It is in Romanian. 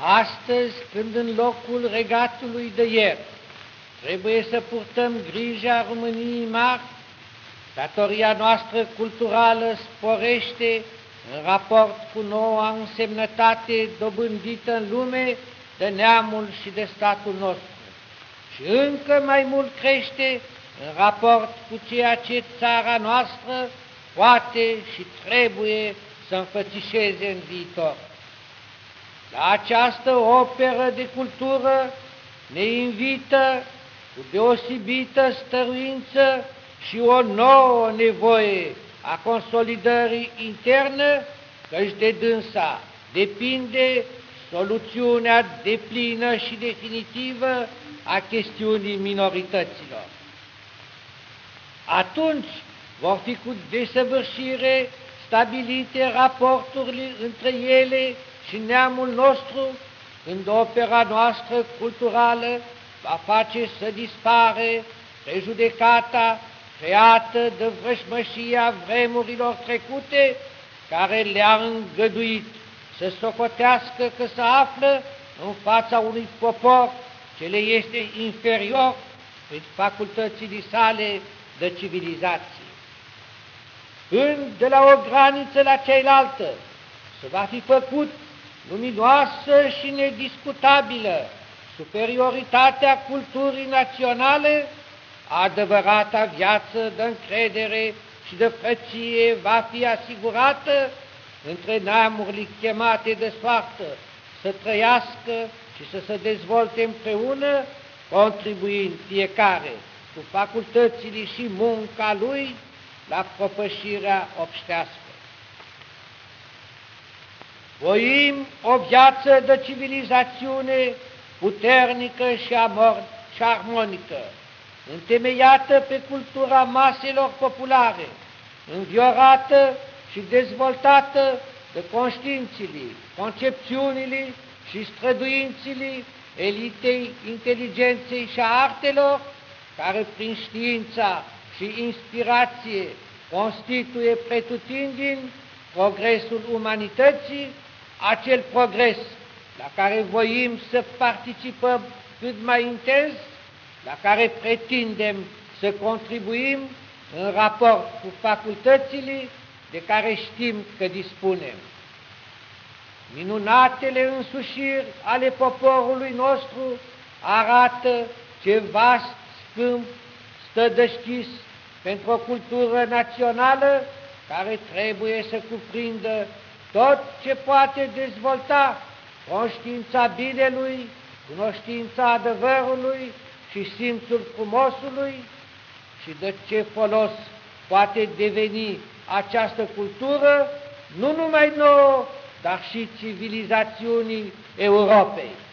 Astăzi, când în locul regatului de ieri trebuie să purtăm grija României mari, datoria noastră culturală sporește în raport cu noua însemnătate dobândită în lume de neamul și de statul nostru și încă mai mult crește în raport cu ceea ce țara noastră poate și trebuie să înfățișeze în viitor. La această operă de cultură ne invită cu deosebită stăruință și o nouă nevoie a consolidării interne, căci de dânsa depinde soluțiunea deplină și definitivă a chestiunii minorităților. Atunci vor fi cu desăvârșire stabilite raporturile între ele și neamul nostru, când opera noastră culturală va face să dispare prejudecata creată de vrăjmășia vremurilor trecute, care le-a îngăduit să socotească că se află în fața unui popor ce le este inferior prin facultățile sale de civilizație. Când de la o graniță la cealaltă se va fi făcut luminoasă și nediscutabilă superioritatea culturii naționale, adevărata viață de încredere și de frăție va fi asigurată între neamurile chemate de soartă să trăiască și să se dezvolte împreună, contribuind fiecare cu facultățile și munca lui la propășirea obștească. Voim o viață de civilizațiune puternică și armonică, întemeiată pe cultura maselor populare, înviorată și dezvoltată de conștiințele, concepțiunile și străduințele elitei inteligenței și a artelor, care prin știința și inspirație constituie pretutindeni progresul umanității, acel progres la care voim să participăm cât mai intens, la care pretindem să contribuim în raport cu facultățile de care știm că dispunem. Minunatele însușiri ale poporului nostru arată ce vast câmp stă deschis pentru o cultură națională care trebuie să cuprindă tot ce poate dezvolta conștiința binelui, cunoștința adevărului și simțul frumosului, și de ce folos poate deveni această cultură, nu numai nouă, dar și civilizațiunii Europei.